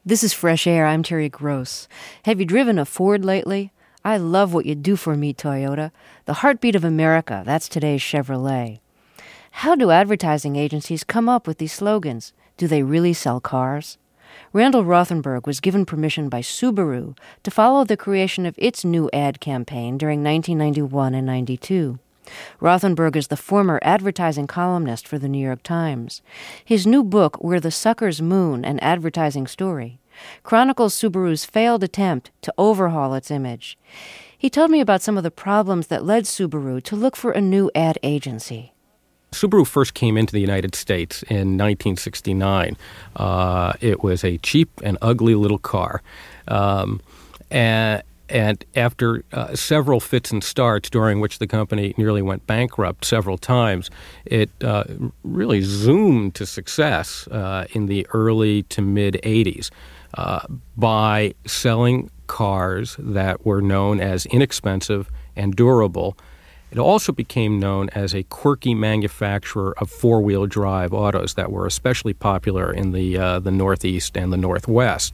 This is Fresh Air. I'm Terry Gross. Have you driven a Ford lately? I love what you do for me, Toyota. The heartbeat of America, that's today's Chevrolet. How do advertising agencies come up with these slogans? Do they really sell cars? Randall Rothenberg was given permission by Subaru to follow the creation of its new ad campaign during 1991 and 92. Rothenberg is the former advertising columnist for the New York Times. His new book, Where the Suckers Moon, An Advertising Story, chronicles Subaru's failed attempt to overhaul its image. He told me about some of the problems that led Subaru to look for a new ad agency. Subaru first came into the United States in 1969. It was a cheap and ugly little car. And after several fits and starts, during which the company nearly went bankrupt several times, it really zoomed to success in the early to mid-'80s by selling cars that were known as inexpensive and durable. It also became known as a quirky manufacturer of four-wheel drive autos that were especially popular in the Northeast and the Northwest.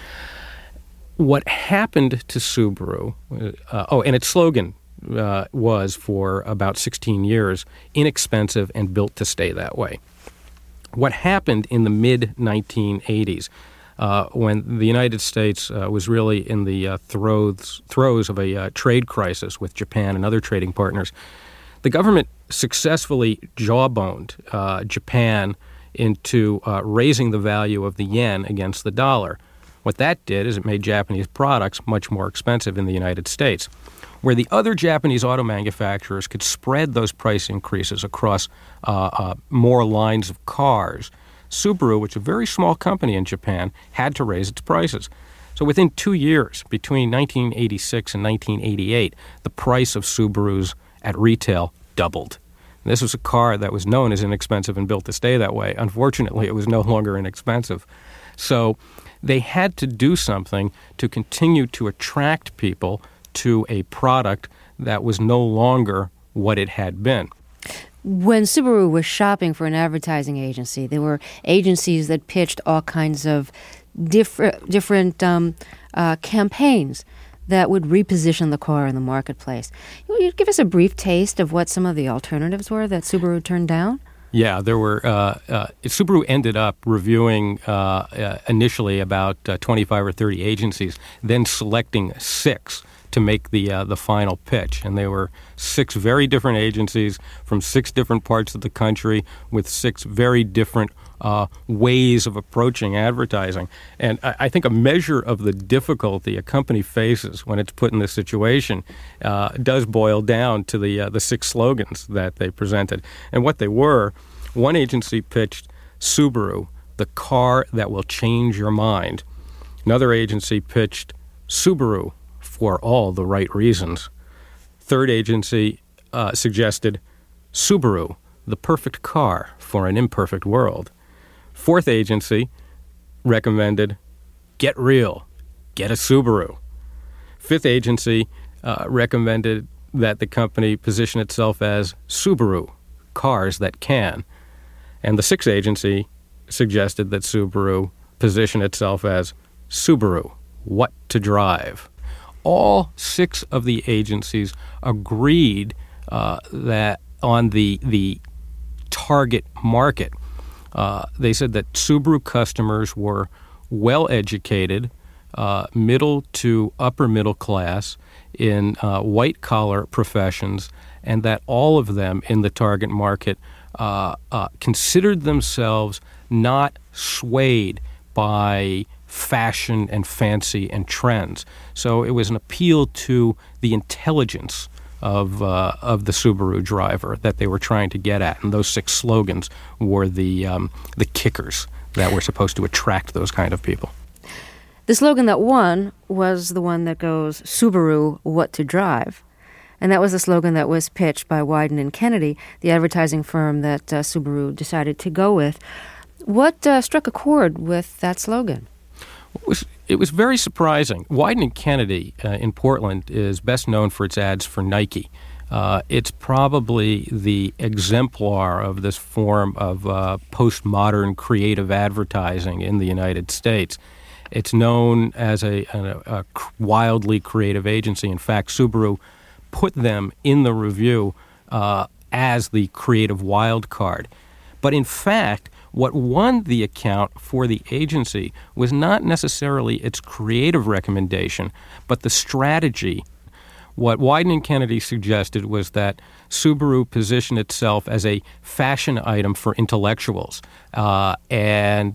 What happened to Subaru, and its slogan was for about 16 years, inexpensive and built to stay that way. What happened in the mid-1980s, when the United States was really in the throes of a trade crisis with Japan and other trading partners, the government successfully jawboned Japan into raising the value of the yen against the dollar. What that did is it made Japanese products much more expensive in the United States. Where the other Japanese auto manufacturers could spread those price increases across more lines of cars, Subaru, which is a very small company in Japan, had to raise its prices. So within 2 years, between 1986 and 1988, the price of Subarus at retail doubled. And this was a car that was known as inexpensive and built to stay that way. Unfortunately, it was no longer inexpensive. So they had to do something to continue to attract people to a product that was no longer what it had been. When Subaru was shopping for an advertising agency, there were agencies that pitched all kinds of different campaigns that would reposition the car in the marketplace. Will you give us a brief taste of what some of the alternatives were that Subaru turned down? Yeah, there were. Subaru ended up reviewing initially about 25 or 30 agencies, then selecting 6 to make the final pitch. And they were 6 very different agencies from 6 different parts of the country with 6 very different ways of approaching advertising. And I think a measure of the difficulty a company faces when it's put in this situation does boil down to the 6 slogans that they presented. And what they were, one agency pitched Subaru, the car that will change your mind. Another agency pitched Subaru, for all the right reasons. Third agency suggested Subaru, the perfect car for an imperfect world. Fourth agency recommended Get Real, get a Subaru. Fifth agency recommended that the company position itself as Subaru, cars that can. And the sixth agency suggested that Subaru position itself as Subaru, what to drive. All 6 of the agencies agreed that on the target market, they said that Subaru customers were well-educated, middle to upper middle class in white-collar professions, and that all of them in the target market considered themselves not swayed by fashion and fancy and trends. So it was an appeal to the intelligence of the Subaru driver that they were trying to get at, and those 6 slogans were the kickers that were supposed to attract those kind of people. The slogan that won was the one that goes, Subaru, what to drive. And that was the slogan that was pitched by Wieden and Kennedy, the advertising firm that Subaru decided to go with. What struck a chord with that slogan? It was very surprising. Wieden and Kennedy in Portland is best known for its ads for Nike. It's probably the exemplar of this form of postmodern creative advertising in the United States. It's known as a wildly creative agency. In fact, Subaru put them in the review as the creative wild card. But in fact, what won the account for the agency was not necessarily its creative recommendation, but the strategy. What Wieden and Kennedy suggested was that Subaru position itself as a fashion item for intellectuals and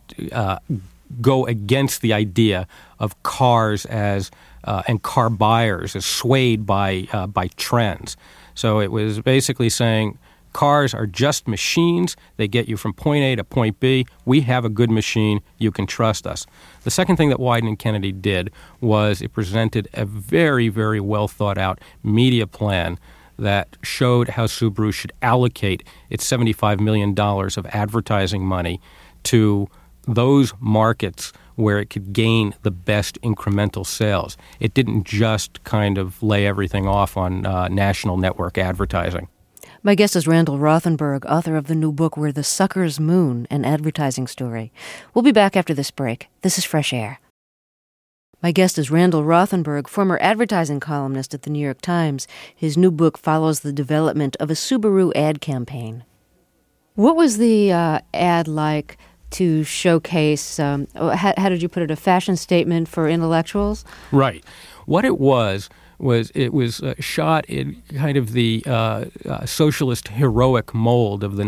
go against the idea of cars as and car buyers as swayed by trends. So it was basically saying cars are just machines. They get you from point A to point B. We have a good machine. You can trust us. The second thing that Wieden and Kennedy did was it presented a very, very well thought out media plan that showed how Subaru should allocate its $75 million of advertising money to those markets where it could gain the best incremental sales. It didn't just kind of lay everything off on national network advertising. My guest is Randall Rothenberg, author of the new book, Where the Suckers Moon, an advertising story. We'll be back after this break. This is Fresh Air. My guest is Randall Rothenberg, former advertising columnist at the New York Times. His new book follows the development of a Subaru ad campaign. What was the ad like to showcase, how did you put it, a fashion statement for intellectuals? Right. What it was it was shot in kind of the socialist heroic mold of the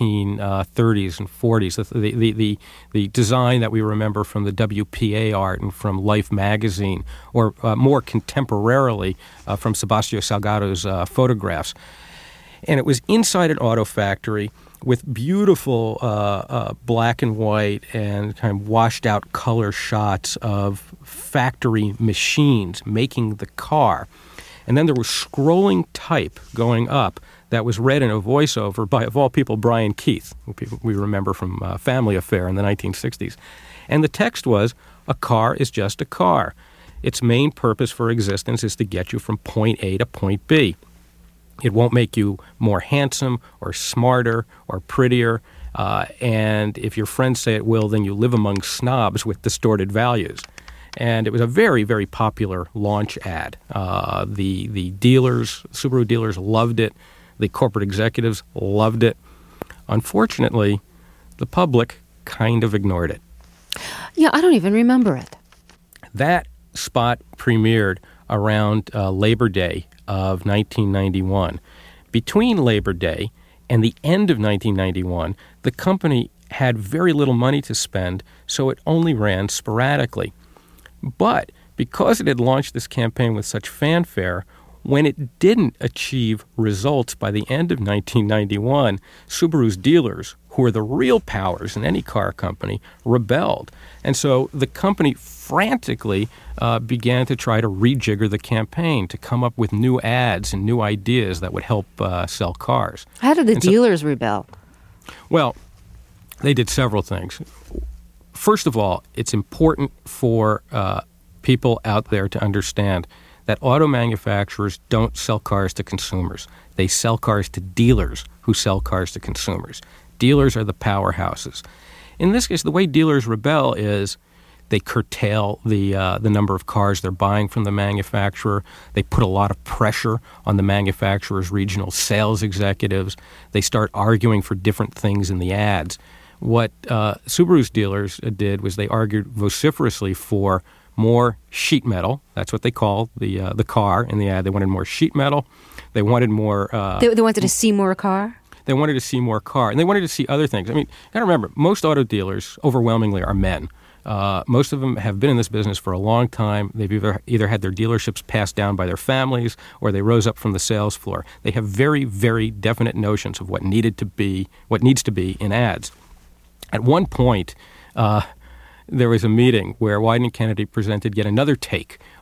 1930s and 40s, the design that we remember from the WPA art and from Life magazine, or more contemporarily from Sebastião Salgado's photographs. And it was inside an auto factory with beautiful black and white and kind of washed out color shots of factory machines making the car. And then there was scrolling type going up that was read in a voiceover by, of all people, Brian Keith, who we remember from Family Affair in the 1960s. And the text was, "A car is just a car. Its main purpose for existence is to get you from point A to point B. It won't make you more handsome or smarter or prettier. And if your friends say it will, then you live among snobs with distorted values." And it was a very, very popular launch ad. The dealers, Subaru dealers, loved it. The corporate executives loved it. Unfortunately, the public kind of ignored it. Yeah, I don't even remember it. That spot premiered around Labor Day of 1991. Between Labor Day and the end of 1991, the company had very little money to spend, so it only ran sporadically. But because it had launched this campaign with such fanfare, when it didn't achieve results by the end of 1991, Subaru's dealers, who are the real powers in any car company, rebelled. And so the company frantically began to try to rejigger the campaign, to come up with new ads and new ideas that would help sell cars. How did the dealers rebel? Well, they did several things. First of all, it's important for people out there to understand that auto manufacturers don't sell cars to consumers. They sell cars to dealers who sell cars to consumers. Dealers are the powerhouses. In this case, the way dealers rebel is they curtail the number of cars they're buying from the manufacturer. They put a lot of pressure on the manufacturer's regional sales executives. They start arguing for different things in the ads. What Subaru's dealers did was they argued vociferously for more sheet metal. That's what they call the car in the ad. They wanted more sheet metal. They wanted more... They wanted to see more car? They wanted to see more car. And they wanted to see other things. I mean, you got to remember, most auto dealers overwhelmingly are men. Most of them have been in this business for a long time. They've either had their dealerships passed down by their families or they rose up from the sales floor. They have very, very definite notions of what needs to be in ads. At one point, there was a meeting where Wieden and Kennedy presented yet another take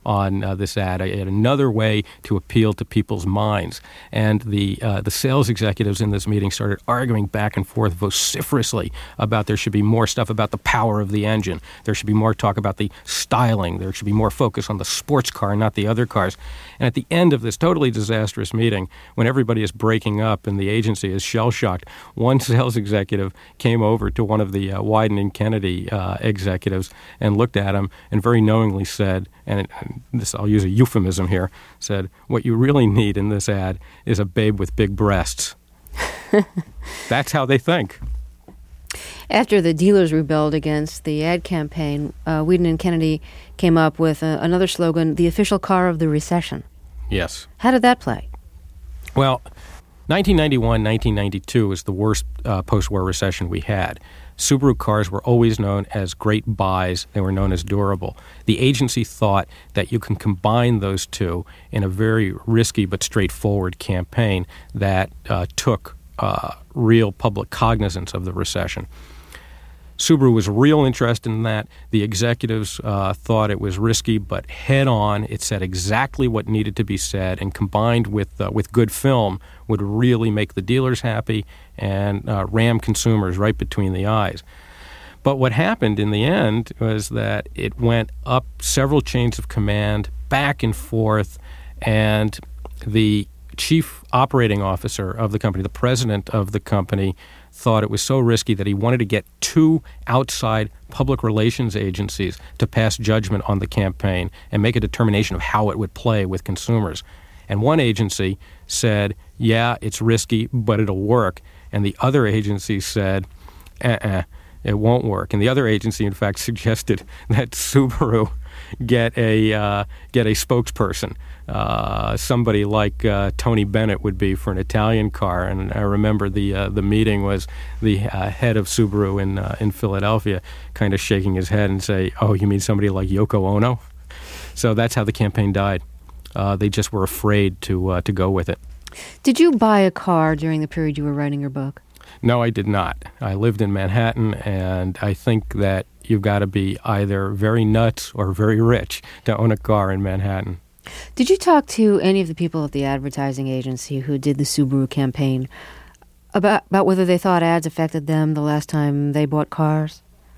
on this ad. I had another way to appeal to people's minds. And the sales executives in this meeting started arguing back and forth vociferously about there should be more stuff about the power of the engine. There should be more talk about the styling. There should be more focus on the sports car, not the other cars. And at the end of this totally disastrous meeting, when everybody is breaking up and the agency is shell-shocked, one sales executive came over to one of the Wieden+Kennedy executives and looked at him and very knowingly said, and this I'll use a euphemism here, said, "What you really need in this ad is a babe with big breasts." That's how they think. After the dealers rebelled against the ad campaign, Wieden+Kennedy came up with another slogan, the official car of the recession. Yes. How did that play? Well, 1991, 1992 was the worst post-war recession we had. Subaru cars were always known as great buys. They were known as durable. The agency thought that you can combine those two in a very risky but straightforward campaign that took real public cognizance of the recession. Subaru was real interested in that. The executives thought it was risky, but head on, it said exactly what needed to be said, and combined with good film, would really make the dealers happy and ram consumers right between the eyes. But what happened in the end was that it went up several chains of command, back and forth, and the chief operating officer of the company, the president of the company, thought it was so risky that he wanted to get two outside public relations agencies to pass judgment on the campaign and make a determination of how it would play with consumers. And one agency said, yeah, it's risky, but it'll work. And the other agency said, it won't work. And the other agency, in fact, suggested that Subaru get a spokesperson, somebody like Tony Bennett would be for an Italian car. And I remember the meeting was the head of Subaru in Philadelphia kind of shaking his head and say, "Oh, you mean somebody like Yoko Ono?" So that's how the campaign died. They just were afraid to go with it. Did you buy a car during the period you were writing your book? No, I did not. I lived in Manhattan, and I think that you've got to be either very nuts or very rich to own a car in Manhattan. Did you talk to any of the people at the advertising agency who did the Subaru campaign about whether they thought ads affected them the last time they bought cars?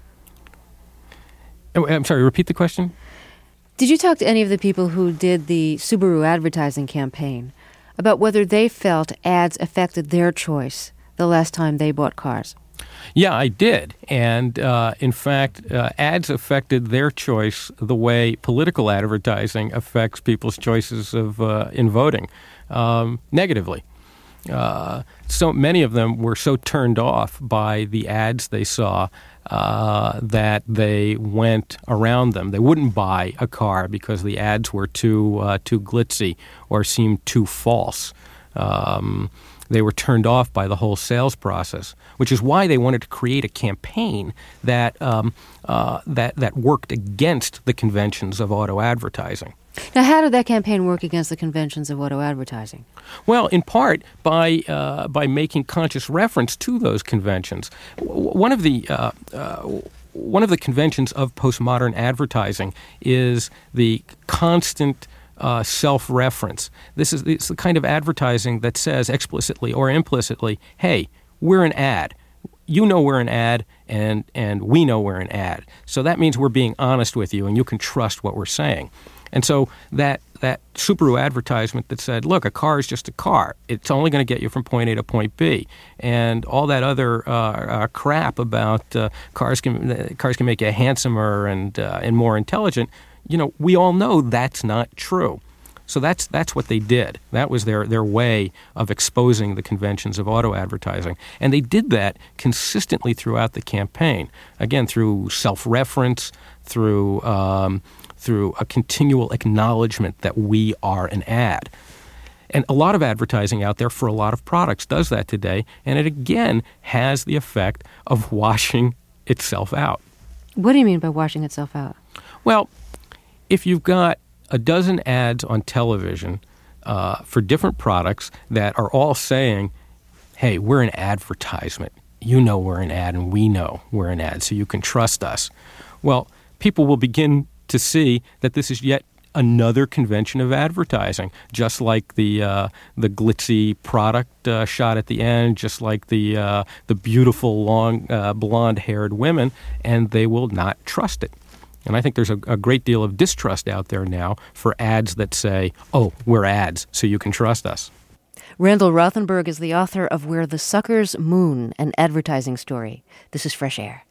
I'm sorry, repeat the question? Did you talk to any of the people who did the Subaru advertising campaign about whether they felt ads affected their choice the last time they bought cars? Yeah, I did. And in fact, ads affected their choice the way political advertising affects people's choices of in voting, negatively. So many of them were so turned off by the ads they saw that they went around them. They wouldn't buy a car because the ads were too glitzy or seemed too false. They were turned off by the whole sales process, which is why they wanted to create a campaign that that worked against the conventions of auto advertising. Now, how did that campaign work against the conventions of auto advertising? Well, in part by making conscious reference to those conventions. One of the conventions of postmodern advertising is the constant self-reference. It's the kind of advertising that says explicitly or implicitly, hey, we're an ad. You know we're an ad, and we know we're an ad. So that means we're being honest with you, and you can trust what we're saying. And so that Subaru advertisement that said, look, a car is just a car. It's only going to get you from point A to point B. And all that other crap about cars can make you handsomer and more intelligent, we all know that's not true. So that's what they did. That was their way of exposing the conventions of auto advertising. And they did that consistently throughout the campaign. Again, through self-reference, through a continual acknowledgement that we are an ad. And a lot of advertising out there for a lot of products does that today, and it again has the effect of washing itself out. What do you mean by washing itself out? Well, if you've got a dozen ads on television for different products that are all saying, hey, we're an advertisement. You know we're an ad, and we know we're an ad, so you can trust us. Well, people will begin to see that this is yet another convention of advertising, just like the glitzy product shot at the end, just like the beautiful long blonde-haired women, and they will not trust it. And I think there's a great deal of distrust out there now for ads that say, "Oh, we're ads, so you can trust us." Randall Rothenberg is the author of Where the Suckers Moon, an advertising story. This is Fresh Air.